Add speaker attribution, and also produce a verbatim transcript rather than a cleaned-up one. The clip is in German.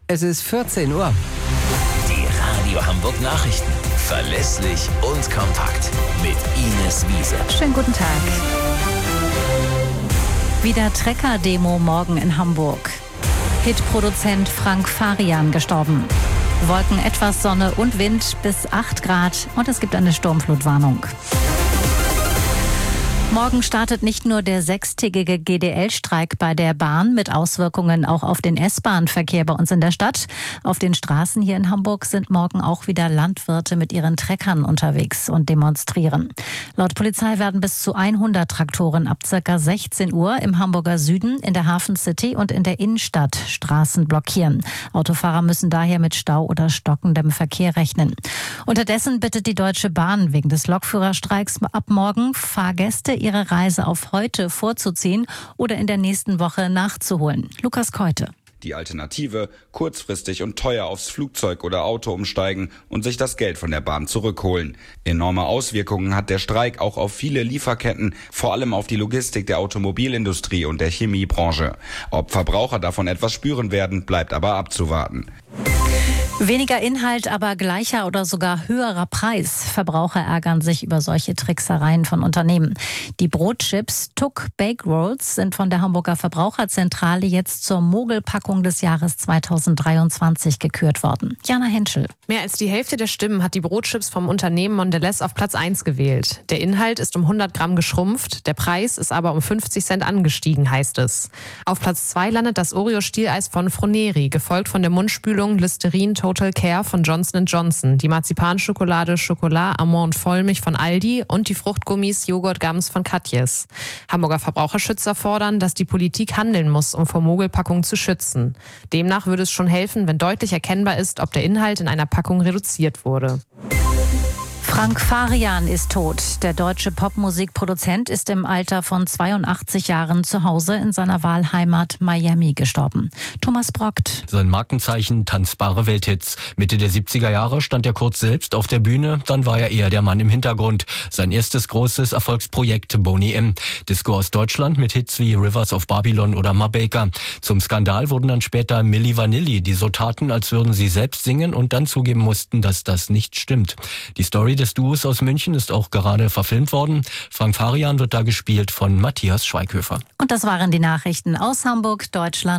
Speaker 1: Es ist vierzehn Uhr.
Speaker 2: Die Radio Hamburg Nachrichten. Verlässlich und kompakt. Mit Ines Wiese.
Speaker 3: Schönen guten Tag. Wieder Trecker-Demo morgen in Hamburg. Hitproduzent Frank Farian gestorben. Wolken, etwas Sonne und Wind bis acht Grad und es gibt eine Sturmflutwarnung. Morgen startet nicht nur der sechstägige G D L-Streik bei der Bahn mit Auswirkungen auch auf den S-Bahn-Verkehr bei uns in der Stadt. Auf den Straßen hier in Hamburg sind morgen auch wieder Landwirte mit ihren Treckern unterwegs und demonstrieren. Laut Polizei werden bis zu hundert Traktoren ab ca. sechzehn Uhr im Hamburger Süden, in der Hafen City und in der Innenstadt Straßen blockieren. Autofahrer müssen daher mit Stau oder stockendem Verkehr rechnen. Unterdessen bittet die Deutsche Bahn wegen des Lokführerstreiks ab morgen Fahrgäste, ihre Reise auf heute vorzuziehen oder in der nächsten Woche nachzuholen. Lukas Keute.
Speaker 4: Die Alternative, kurzfristig und teuer aufs Flugzeug oder Auto umsteigen und sich das Geld von der Bahn zurückholen. Enorme Auswirkungen hat der Streik auch auf viele Lieferketten, vor allem auf die Logistik der Automobilindustrie und der Chemiebranche. Ob Verbraucher davon etwas spüren werden, bleibt aber abzuwarten.
Speaker 3: Weniger Inhalt, aber gleicher oder sogar höherer Preis. Verbraucher ärgern sich über solche Tricksereien von Unternehmen. Die Brotchips Tuck Bake Rolls sind von der Hamburger Verbraucherzentrale jetzt zur Mogelpackung des Jahres zweitausenddreiundzwanzig gekürt worden. Jana Henschel.
Speaker 5: Mehr als die Hälfte der Stimmen hat die Brotchips vom Unternehmen Mondelez auf Platz eins gewählt. Der Inhalt ist um hundert Gramm geschrumpft, der Preis ist aber um fünfzig Cent angestiegen, heißt es. Auf Platz zwei landet das Oreo-Stieleis von Froneri, gefolgt von der Mundspülung Listerine Total Care von Johnson and Johnson, die Marzipanschokolade Chocolat Amande Vollmilch von Aldi und die Fruchtgummis Joghurt Gums von Katjes. Hamburger Verbraucherschützer fordern, dass die Politik handeln muss, um vor Mogelpackungen zu schützen. Demnach würde es schon helfen, wenn deutlich erkennbar ist, ob der Inhalt in einer Packung reduziert wurde.
Speaker 3: Frank Farian ist tot. Der deutsche Popmusikproduzent ist im Alter von zweiundachtzig Jahren zu Hause in seiner Wahlheimat Miami gestorben. Thomas Brockt.
Speaker 6: Sein Markenzeichen, tanzbare Welthits. Mitte der siebziger Jahre stand er kurz selbst auf der Bühne, dann war er eher der Mann im Hintergrund. Sein erstes großes Erfolgsprojekt Boney M. Disco aus Deutschland mit Hits wie Rivers of Babylon oder Ma Baker. Zum Skandal wurden dann später Milli Vanilli, die so taten, als würden sie selbst singen und dann zugeben mussten, dass das nicht stimmt. Die Story des Duos aus München ist auch gerade verfilmt worden. Frank Farian wird da gespielt von Matthias Schweighöfer.
Speaker 3: Und das waren die Nachrichten aus Hamburg, Deutschland.